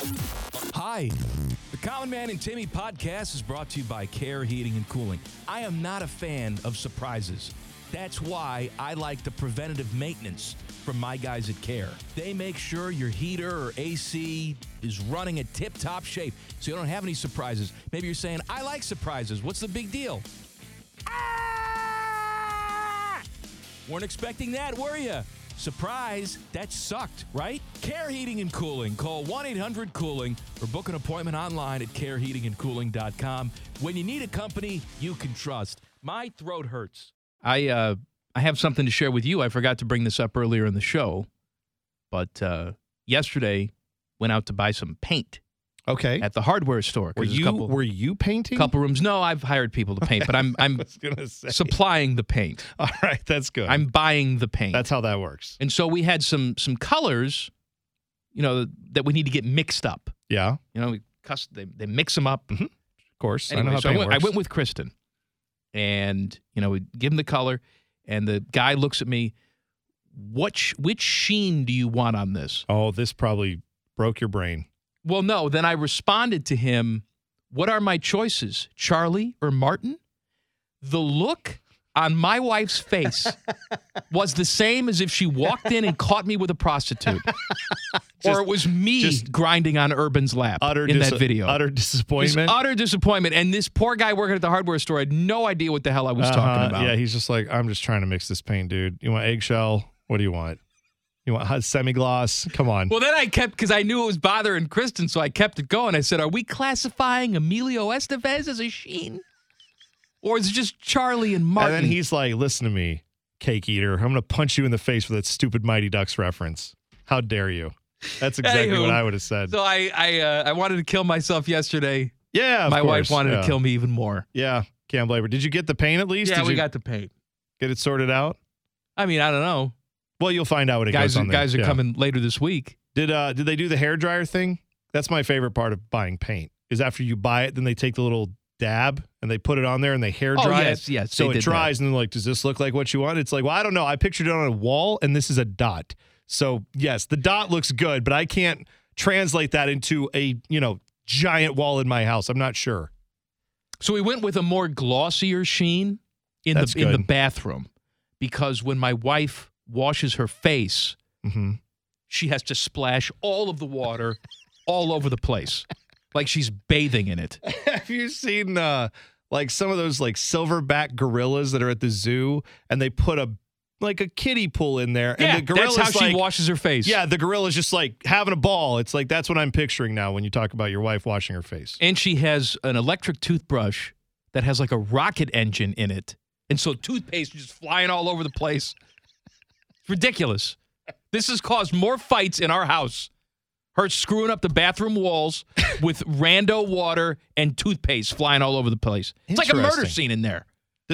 Hi. The Common Man and Timmy podcast is brought to you by Care Heating and Cooling. I am not a fan of surprises. That's why I like the preventative maintenance from my guys at Care. They make sure your heater or AC is running at tip-top shape so you don't have any surprises. Maybe you're saying, I like surprises. What's the big deal? Ah! Weren't expecting that, were you? Surprise, that sucked, right? Care Heating and Cooling. Call 1-800-COOLING or book an appointment online at careheatingandcooling.com. When you need a company you can trust. My throat hurts. I have something to share with you. I forgot to bring this up earlier in the show, but yesterday went out to buy some paint. Okay. At the hardware store. Were you painting? Couple rooms. No, I've hired people to paint, but I'm supplying the paint. All right, that's good. I'm buying the paint. That's how that works. And so we had some colors, that we need to get mixed up. Yeah. They mix them up. Mm-hmm. Of course. Anyway, I know how paint works. I went with Kristen. And, we give him the color, and the guy looks at me, which sheen do you want on this? Oh, this probably broke your brain. Well, no. Then I responded to him, what are my choices, Charlie or Martin? The look on my wife's face was the same as if she walked in and caught me with a prostitute. Or it was me grinding on Urban's lap in that video. Utter disappointment. Just utter disappointment. And this poor guy working at the hardware store had no idea what the hell I was talking about. Yeah, he's just like, I'm just trying to mix this paint, dude. You want eggshell? What do you want? You want hot semi-gloss? Come on. Well, then I kept, because I knew it was bothering Kristen, so I kept it going. I said, are we classifying Emilio Estevez as a sheen? Or is it just Charlie and Martin? And then he's like, listen to me, cake eater. I'm going to punch you in the face with that stupid Mighty Ducks reference. How dare you? That's exactly what I would have said. So I wanted to kill myself yesterday. Yeah, My wife wanted to kill me even more. Yeah, can't blame her. Did you get the paint at least? Yeah, we got the paint. Get it sorted out? I mean, I don't know. Well, you'll find out when it goes on there. Guys are coming later this week. Did they do the hairdryer thing? That's my favorite part of buying paint, is after you buy it, then they take the little dab and they put it on there and they hair dry it. Yes, so it dries and then like, does this look like what you want? It's like, well, I don't know. I pictured it on a wall and this is a dot. So yes, the dot looks good, but I can't translate that into a, giant wall in my house. I'm not sure. So we went with a more glossier sheen in the bathroom, because when my wife washes her face, she has to splash all of the water all over the place, like she's bathing in it. Have you seen like some of those like silverback gorillas that are at the zoo, and they put a kiddie pool in there, and the gorilla's that's how she washes her face. Yeah, the gorilla's just like having a ball. It's like, that's what I'm picturing now when you talk about your wife washing her face. And she has an electric toothbrush that has like a rocket engine in it, and so toothpaste is just flying all over the place. It's ridiculous. This has caused more fights in our house. Her screwing up the bathroom walls with rando water and toothpaste flying all over the place. It's like a murder scene in there.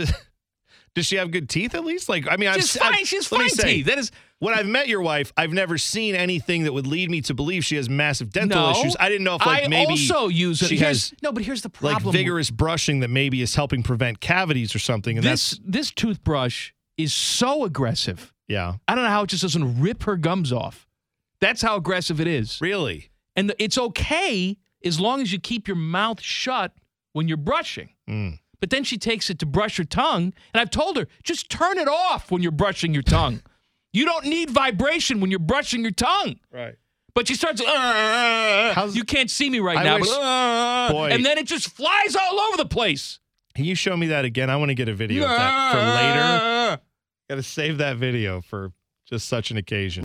Does she have good teeth at least? Like, I mean, she has fine teeth. That is, when I've met your wife, I've never seen anything that would lead me to believe she has massive dental issues. I didn't know if maybe also use it. She has but here's the problem. Like vigorous brushing that maybe is helping prevent cavities or something. And this toothbrush is so aggressive. Yeah. I don't know how it just doesn't rip her gums off. That's how aggressive it is. Really? And it's okay as long as you keep your mouth shut when you're brushing. But then she takes it to brush her tongue, and I've told her, just turn it off when you're brushing your tongue. You don't need vibration when you're brushing your tongue. Right. But she starts, you can't see me right now, boy, and then it just flies all over the place. Can you show me that again? I want to get a video of that for later. Got to save that video for just such an occasion.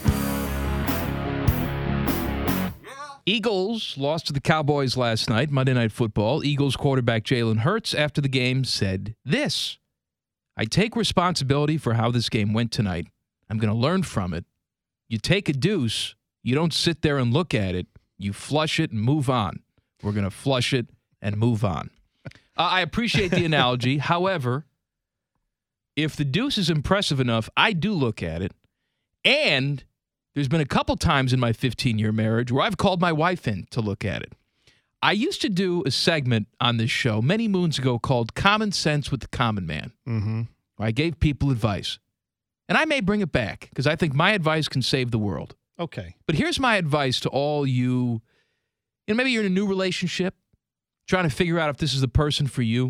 Eagles lost to the Cowboys last night, Monday Night Football. Eagles quarterback Jalen Hurts, after the game, said this: I take responsibility for how this game went tonight. I'm going to learn from it. You take a deuce, you don't sit there and look at it. You flush it and move on. We're going to flush it and move on. I appreciate the analogy. However, if the deuce is impressive enough, I do look at it. And there's been a couple times in my 15-year marriage where I've called my wife in to look at it. I used to do a segment on this show many moons ago called Common Sense with the Common Man. Where I gave people advice. And I may bring it back because I think my advice can save the world. Okay. But here's my advice to all you maybe you're in a new relationship, trying to figure out if this is the person for you.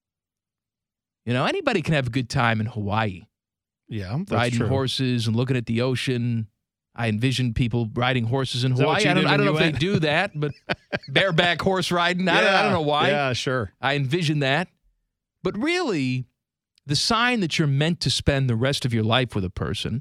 Anybody can have a good time in Hawaii. Yeah, that's riding true. horses and looking at the ocean. I envision people riding horses in Is that Hawaii. what you I did don't when know you if they went? do that, but bareback horse riding. I don't know why. Yeah, sure. I envision that. But really, the sign that you're meant to spend the rest of your life with a person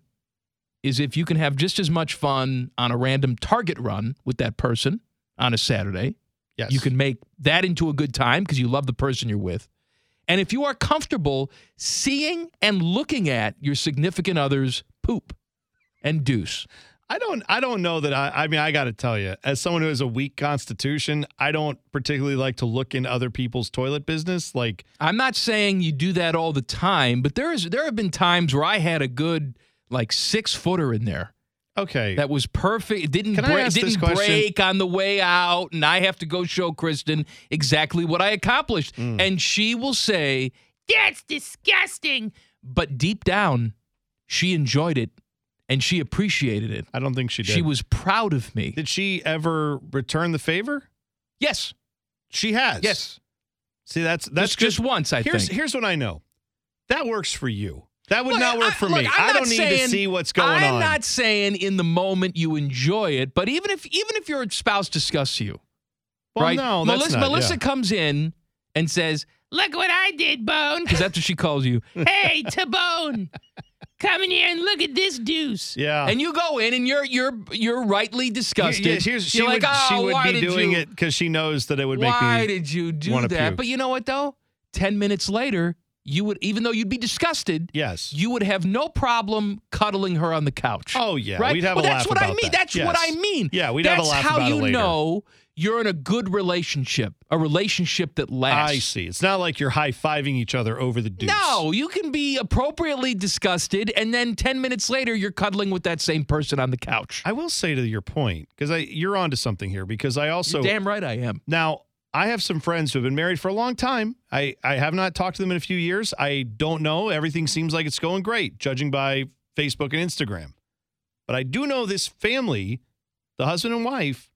is if you can have just as much fun on a random Target run with that person on a Saturday. Yes. You can make that into a good time because you love the person you're with. And if you are comfortable seeing and looking at your significant other's poop and deuce. I don't know that I got to tell you, as someone who has a weak constitution, I don't particularly like to look in other people's toilet business. Like, I'm not saying you do that all the time, but there have been times where I had a good 6-footer in there. okay. That was perfect. It didn't Can I ask this question? break on the way out, and I have to go show Kristen exactly what I accomplished. And she will say, "That's disgusting." But deep down, she enjoyed it, and she appreciated it. I don't think she did. She was proud of me. Did she ever return the favor? Yes. She has. Yes. See, that's Just once, I think. Here's what I know. That works for you. That would Look, not work for me. I'm I not don't need to saying- see what's going I'm on. not saying in the moment you enjoy it, but even if your spouse discusses you, well, right? no, that's not, Melissa yeah. comes in and says, "Look what I did, Bone," because that's what she calls you. "Hey, Tabone, come in here and look at this deuce." Yeah. And you go in and you're rightly disgusted. She You're would, like, she "Oh, would why be did doing you? it because she knows that it would make Why me. did you do wanna that?" puke. But you know what though? 10 minutes later, you would, even though you'd be disgusted, Yes. you would have no problem cuddling her on the couch. Oh, yeah. Right? We'd have well, a that's laugh what I about mean. that. That's Yes. what I mean. Yeah, we'd that's have a laugh how about it you later. know you're in a good relationship, a relationship that lasts. I see. It's not like you're high-fiving each other over the deuce. No, you can be appropriately disgusted, and then 10 minutes later, you're cuddling with that same person on the couch. I will say to your point, because you're onto something here, because I also. You're damn right I am. Now, I have some friends who have been married for a long time. I have not talked to them in a few years. I don't know. Everything seems like it's going great, judging by Facebook and Instagram. But I do know this family, the husband and wife,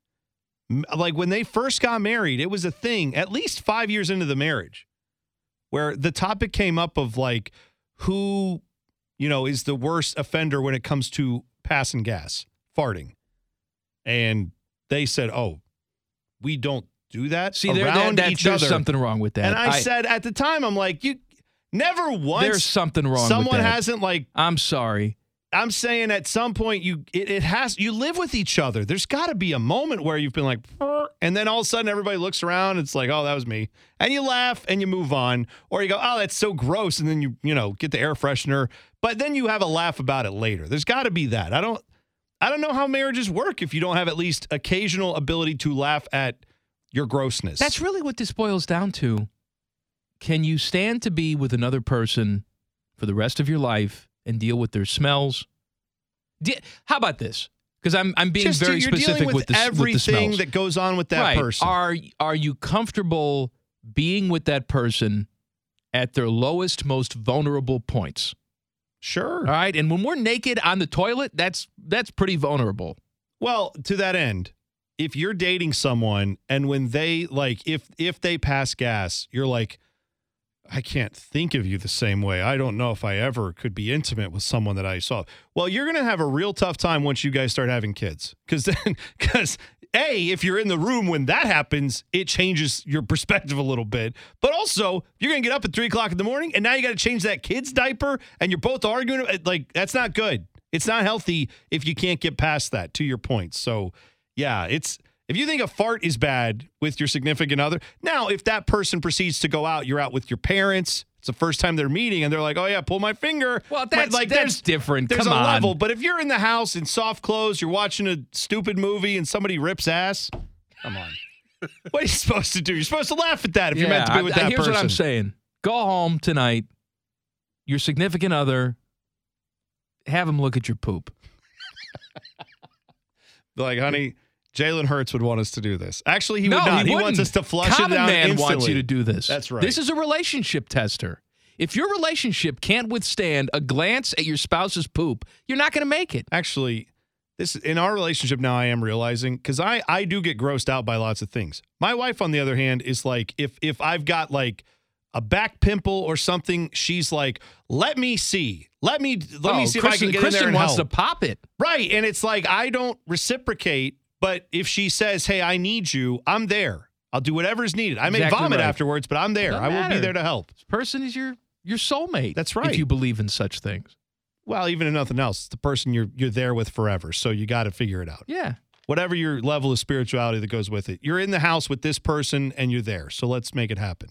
like when they first got married, it was a thing, at least 5 years into the marriage, where the topic came up of like who, is the worst offender when it comes to passing gas, farting. And they said, "Oh, we don't do that See, around each there's other." something wrong with that. And I said at the time, I'm like, you never once. there's something wrong with someone that. hasn't like. I'm sorry. I'm saying at some point you live with each other. There's got to be a moment where you've been like, and then all of a sudden everybody looks around. It's like, oh, that was me, and you laugh and you move on, or you go, oh, that's so gross, and then you get the air freshener, but then you have a laugh about it later. There's got to be that. I don't know how marriages work if you don't have at least occasional ability to laugh at your grossness. That's really what this boils down to. Can you stand to be with another person for the rest of your life and deal with their smells? How about this? Because I'm being Just very you're specific dealing with with the everything smells. that goes on with that right. person. Are you comfortable being with that person at their lowest, most vulnerable points? Sure. All right. And when we're naked on the toilet, that's pretty vulnerable. Well, to that end, if you're dating someone and when they if they pass gas, you're like, I can't think of you the same way. I don't know if I ever could be intimate with someone that I saw. Well, you're going to have a real tough time once you guys start having kids. Because if you're in the room when that happens, it changes your perspective a little bit. But also, you're going to get up at 3 o'clock in the morning and now you got to change that kid's diaper and you're both arguing. Like, that's not good. It's not healthy if you can't get past that, to your point. So, yeah, if you think a fart is bad with your significant other, now if that person proceeds to go out, you're out with your parents, it's the first time they're meeting, and they're like, oh, yeah, pull my finger. Well, that's different. There's Come a on. level. But if you're in the house in soft clothes, you're watching a stupid movie, and somebody rips ass, come on. What are you supposed to do? You're supposed to laugh at that if you're meant to be with that here's person. what I'm saying. Go home tonight. Your significant other, have him look at your poop. Like, honey, Jalen Hurts would want us to do this. Actually, he would not. He wants us to flush Common it down man instantly. wants you to do this. That's right. This is a relationship tester. If your relationship can't withstand a glance at your spouse's poop, you're not going to make it. Actually, this in our relationship now, I am realizing, because I do get grossed out by lots of things. My wife, on the other hand, is like, if I've got like a back pimple or something, she's like, let me see. Let me see if I can get in there and wants help. to pop it. Right. And it's like, I don't reciprocate, but if she says, hey, I need you, I'm there. I'll do whatever is needed. I may vomit afterwards, but I'm there. I will be there to help. This person is your soulmate. That's right. If you believe in such things. Well, even if nothing else, it's the person you're there with forever. So you got to figure it out. Yeah. Whatever your level of spirituality that goes with it. You're in the house with this person and you're there. So let's make it happen.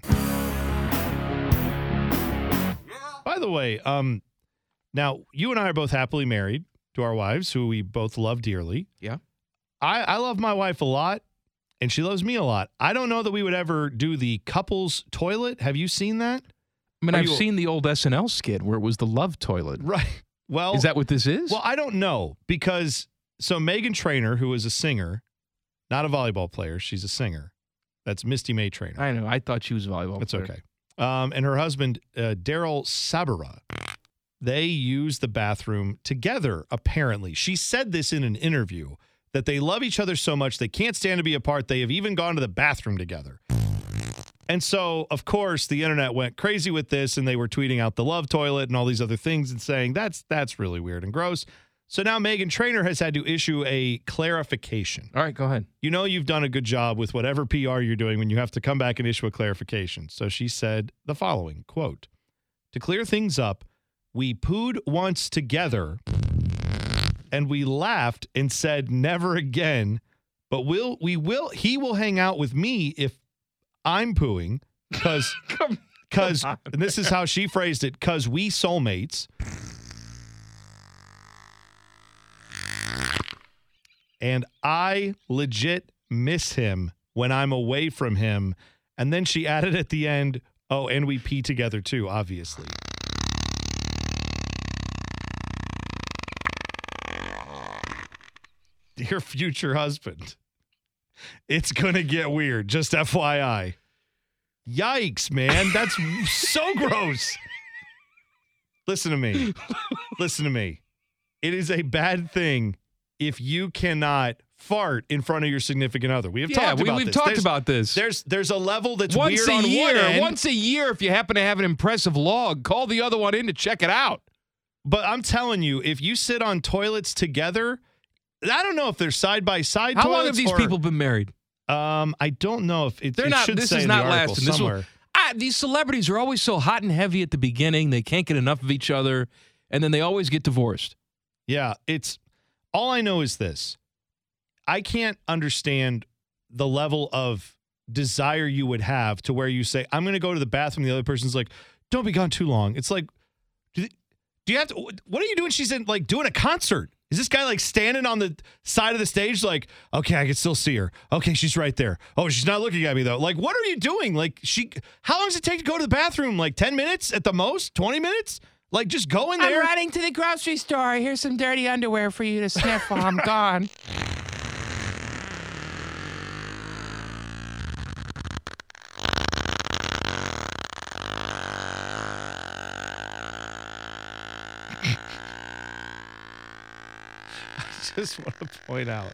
By the way, now you and I are both happily married to our wives, who we both love dearly. Yeah. I love my wife a lot, and she loves me a lot. I don't know that we would ever do the couples toilet. Have you seen that? I mean, I've seen the old SNL skit where it was the love toilet. Right. Well, is that what this is? Well, I don't know, because so Meghan Trainor, who is a singer, not a volleyball player, she's a singer. That's Misty May Trainor. I know. I thought she was a volleyball player. That's okay. And her husband, Daryl Sabara, they use the bathroom together, apparently. She said this in an interview, that they love each other so much they can't stand to be apart. They have even gone to the bathroom together. And so, of course, the internet went crazy with this, and they were tweeting out the love toilet and all these other things and saying that's really weird and gross. So now Meghan Trainor has had to issue a clarification. All right, go ahead. You know you've done a good job with whatever PR you're doing when you have to come back and issue a clarification. So she said the following, quote, "To clear things up, we pooed once together and we laughed and said never again, but he will hang out with me if I'm pooing because and this is how she phrased it, because we soulmates. And I legit miss him when I'm away from him." And then she added at the end, "Oh, and we pee together too, obviously." Dear future husband, it's going to get weird, just FYI. Yikes, man. That's so gross. Listen to me. Listen to me. It is a bad thing if you cannot fart in front of your significant other. We have talked about this. We've talked about this. There's a level that's once weird a on year, one end. Once a year, if you happen to have an impressive log, call the other one in to check it out. But I'm telling you, if you sit on toilets together, I don't know if they're side-by-side toilets. How long have these people been married? I don't know if it should this say is in not the article lasting. somewhere. These celebrities are always so hot and heavy at the beginning. They can't get enough of each other, and then they always get divorced. Yeah, all I know is this. I can't understand the level of desire you would have to where you say, I'm going to go to the bathroom. The other person's like, don't be gone too long. It's like, do you have to, what are you doing? She's like doing a concert. Is this guy like standing on the side of the stage like, okay, I can still see her. Okay, she's right there. Oh, she's not looking at me though. Like, what are you doing? Like, how long does it take to go to the bathroom? Like 10 minutes at the most? 20 minutes? Like, just go in there. I'm running to the grocery store. Here's some dirty underwear for you to sniff while I'm gone. I just want to point out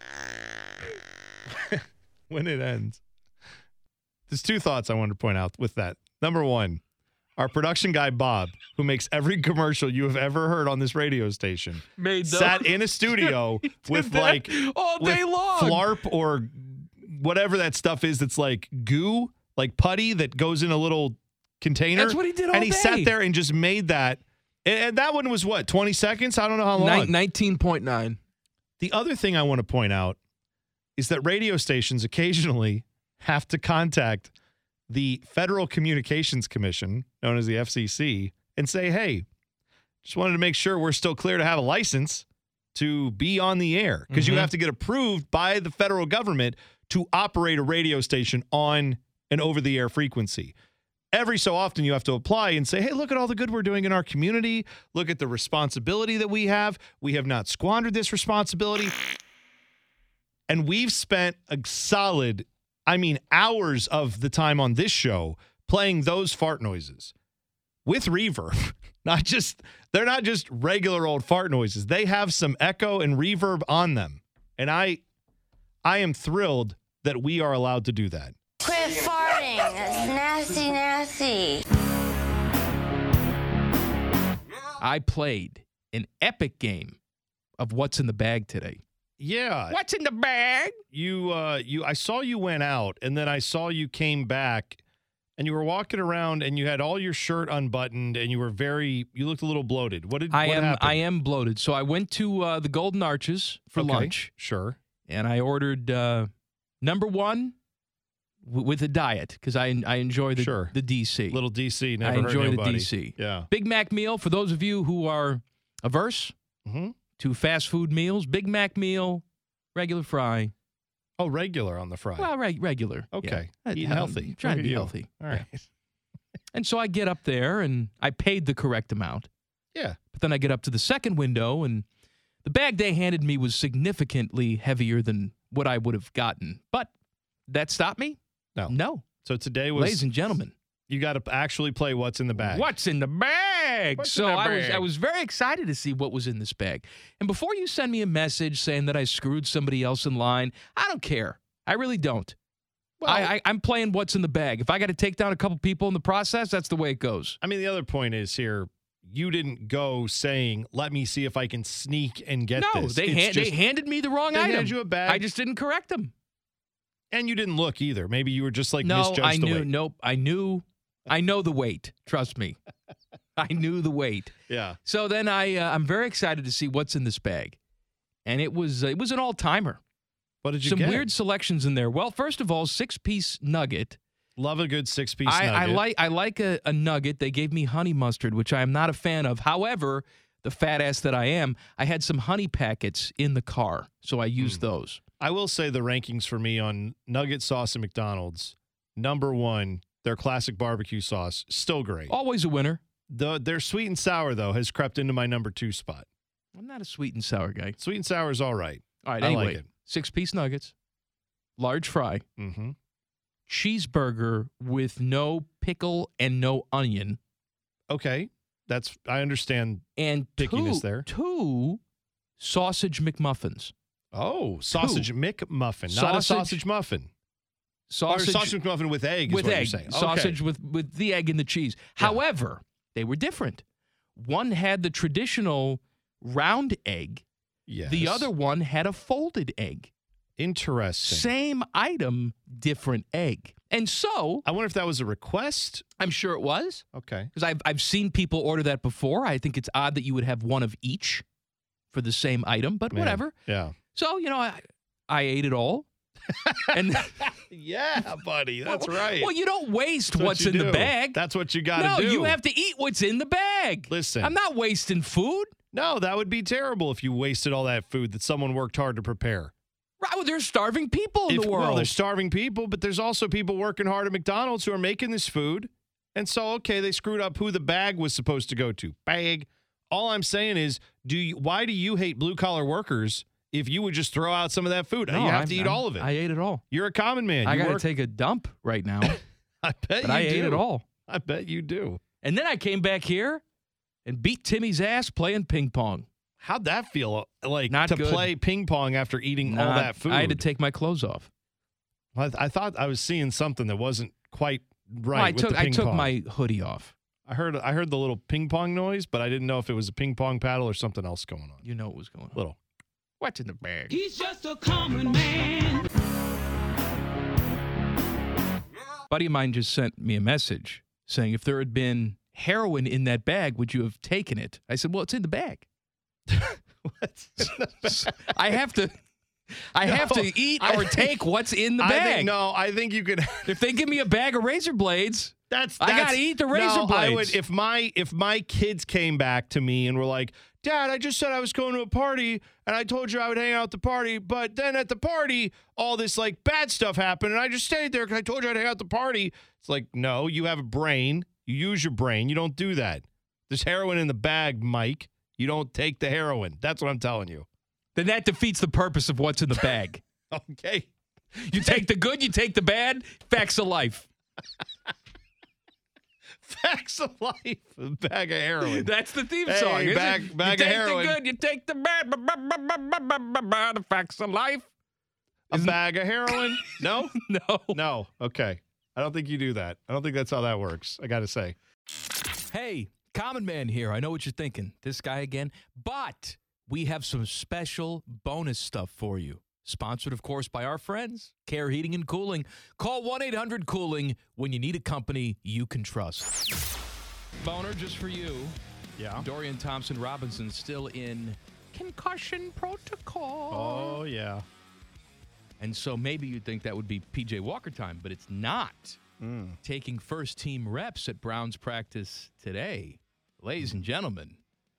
when it ends. There's two thoughts I wanted to point out with that. Number one, our production guy, Bob, who makes every commercial you have ever heard on this radio station, sat in a studio with like all day long Flarp or whatever that stuff is that's like goo, like putty that goes in a little container. That's what he did all day. And he sat there and just made that. And that one was what, 20 seconds? I don't know how long. 19.9. The other thing I want to point out is that radio stations occasionally have to contact the Federal Communications Commission, known as the FCC, and say, hey, just wanted to make sure we're still clear to have a license to be on the air. Because you have to get approved by the federal government to operate a radio station on an over-the-air frequency. Every so often you have to apply and say, hey, look at all the good we're doing in our community. Look at the responsibility that we have. We have not squandered this responsibility. And we've spent a solid, hours of the time on this show playing those fart noises. with reverb. They're not just regular old fart noises. They have some echo and reverb on them. And I am thrilled that we are allowed to do that. Quit farting. That's nasty, nasty. I played an epic game of What's in the Bag today. Yeah. What's in the bag? I saw you went out, and then I saw you came back, and you were walking around, and you had all your shirt unbuttoned, and you looked a little bloated. What happened? I am bloated. So I went to the Golden Arches for lunch. Sure. And I ordered number one with a diet because I enjoy the DC. Little DC, never I hurt enjoy nobody. the DC. Yeah. Big Mac meal, for those of you who are averse to fast food meals, Big Mac meal, regular fry. Oh, regular on the fry. Well, regular. Okay. Yeah. Eating healthy. Trying to Look at be you. healthy. All right. Yeah. And so I get up there, and I paid the correct amount. Yeah. But then I get up to the second window, and the bag they handed me was significantly heavier than what I would have gotten. But that stopped me? No. So today was, ladies and gentlemen, you got to actually play What's in the Bag. What's in the bag? What's So in the bag? I was very excited to see what was in this bag. And before you send me a message saying that I screwed somebody else in line, I don't care. I really don't. Well, I'm playing What's in the Bag. If I got to take down a couple people in the process, that's the way it goes. I mean, the other point is here, you didn't go saying, let me see if I can sneak and get this. They handed me the wrong they item. handed you a bag. I just didn't correct them. And you didn't look either. Maybe you were just like misjudged the weight. Nope, I knew. I know the weight. Trust me. I knew the weight. Yeah. So then I'm very excited to see what's in this bag. And it was an all-timer. What did you Some get? weird selections in there. Well, first of all, 6-piece nugget. Love a good 6-piece nugget. I like a nugget. They gave me honey mustard, which I am not a fan of. However, the fat ass that I am, I had some honey packets in the car, so I used those. I will say the rankings for me on nugget sauce at McDonald's, number one, their classic barbecue sauce, still great. Always a winner. Their sweet and sour, though, has crept into my number 2 spot. I'm not a sweet and sour guy. Sweet and sour is all right. All right, I anyway, like it. 6-piece nuggets, large fry, Mm-hmm. cheeseburger with no pickle and no onion, Okay. I understand. and Pickiness there. two sausage McMuffins. Oh, sausage McMuffin, not a sausage muffin. Or sausage McMuffin with egg is with what egg. you're saying. Okay. Sausage with the egg and the cheese. Yeah. However, they were different. One had the traditional round egg. Yes. The other one had a folded egg. Interesting. Same item, different egg. And so, I wonder if that was a request. I'm sure it was, Okay. because I've seen people order that before. I think it's odd that you would have one of each for the same item, but Man. whatever. Yeah. So, I ate it all. And Yeah, buddy. That's right. Well, you don't waste That's what what's you in the do. bag. That's what you got to No, do. you have to eat what's in the bag. Listen. I'm not wasting food. No, that would be terrible if you wasted all that food that someone worked hard to prepare. Right, well, there's starving people in the world. Well, there's starving people, but there's also people working hard at McDonald's who are making this food. And so, okay, they screwed up who the bag was supposed to go to. Bag. All I'm saying is, why do you hate blue-collar workers if you would just throw out some of that food? No, You have to eat all of it. I ate it all. You're a common man. I You got to work- take a dump right now, I bet but you I do. ate it all. I bet you do. And then I came back here and beat Timmy's ass playing ping pong. How'd that feel like Not to good. play ping pong after eating all that food? I had to take my clothes off. I thought I was seeing something that wasn't quite right Well, with the I ping took pong. my hoodie off. I heard the little ping pong noise, but I didn't know if it was a ping pong paddle or something else going on. You know what was going on. Little. What's in the bag? He's just a common man. A buddy of mine just sent me a message saying if there had been heroin in that bag, would you have taken it? I said, well, it's in the bag. I have to eat or take what's in the bag. I think you could. If they give me a bag of razor blades, That's I gotta eat the razor no, I blades. would if my kids came back to me and were like, Dad, I just said I was going to a party and I told you I would hang out at the party, but then at the party all this like bad stuff happened and I just stayed there because I told you I'd hang out at the party. It's like, no, you have a brain. You use your brain. You don't do that. There's heroin in the bag, Mike. You don't take the heroin. That's what I'm telling you. then that defeats the purpose of what's in the bag. Okay. You take the good, you take the bad. Facts of life. Facts of life. A bag of heroin. That's the theme Hey, song, isn't bag it? of You take heroin. the good, you take the bad. The facts of life. A bag of heroin? No? No. No. Okay. I don't think you do that. I don't think that's how that works. I got to say. Hey, Common Man here. I know what you're thinking. This guy again. But we have some special bonus stuff for you. Sponsored, of course, by our friends, Care Heating and Cooling. Call 1-800-COOLING when you need a company you can trust. Boner, just for you. Yeah. Dorian Thompson-Robinson still in concussion protocol. Oh, yeah. And so maybe you'd think that would be P.J. Walker time, but it's not. Taking first-team reps at Browns practice today. Ladies and gentlemen,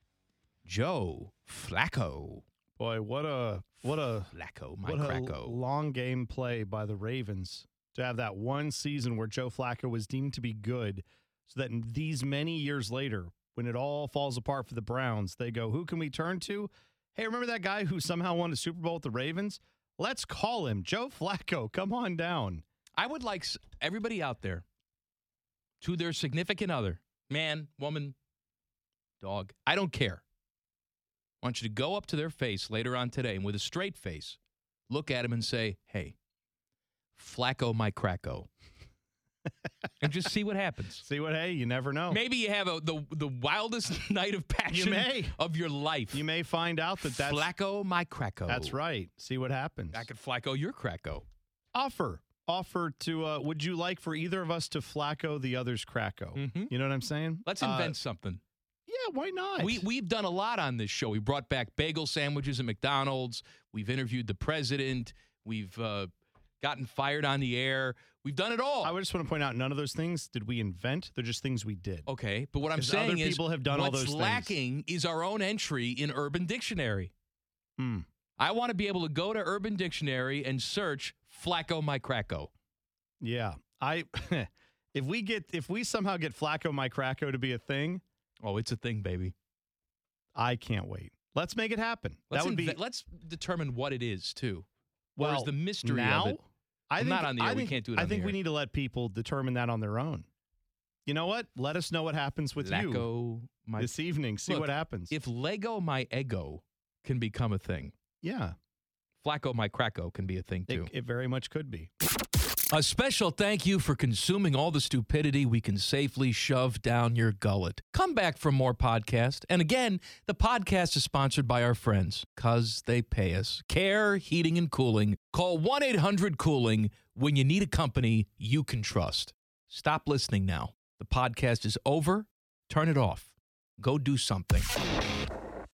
Joe Flacco. Boy, what a Flacco, my Cracko. long game play by the Ravens to have that one season where Joe Flacco was deemed to be good, so that in these many years later, when it all falls apart for the Browns, they go, who can we turn to? Hey, remember that guy who somehow won a Super Bowl with the Ravens? Let's call him Joe Flacco. Come on down. I would like everybody out there to their significant other, man, woman, dog, I don't care. I want you to go up to their face later on today and with a straight face, look at him and say, hey, Flacco, my Cracko. And just see what happens. See what? Hey, you never know. Maybe you have the wildest night of passion of your life. You may find out that's Flacco, my Cracko. That's right. See what happens. Back at Flacco, your Cracko. Offer to, would you like for either of us to Flacco the other's Cracko? Mhm. You know what I'm saying? Let's invent something. Yeah, why not? We've done a lot on this show. We brought back bagel sandwiches at McDonald's. We've interviewed the president. We've gotten fired on the air. We've done it all. I just want to point out, none of those things did we invent. They're just things we did. Okay, but what I'm 'Cause saying other is people have done all what's those things. lacking is our own entry in Urban Dictionary. I want to be able to go to Urban Dictionary and search Flacco, my Cracko. Yeah. If we somehow get Flacco my Cracko to be a thing, Oh, it's a thing, baby. I can't wait. Let's make it happen. Let's determine what it is too. Or is the mystery now, of it? I'm not on the air. We can't do it on I think the we air. need to let people determine that on their own. You know what? Let us know what happens with you Flacco, my this evening. See Look, what happens. If Lego my Ego can become a thing, Yeah, Flacco my Cracko can be a thing too. it very much could be. A special thank you for consuming all the stupidity we can safely shove down your gullet. Come back for more podcast. And again, the podcast is sponsored by our friends, because they pay us. Care Heating and Cooling. Call 1-800-COOLING when you need a company you can trust. Stop listening now. The podcast is over. Turn it off. Go do something.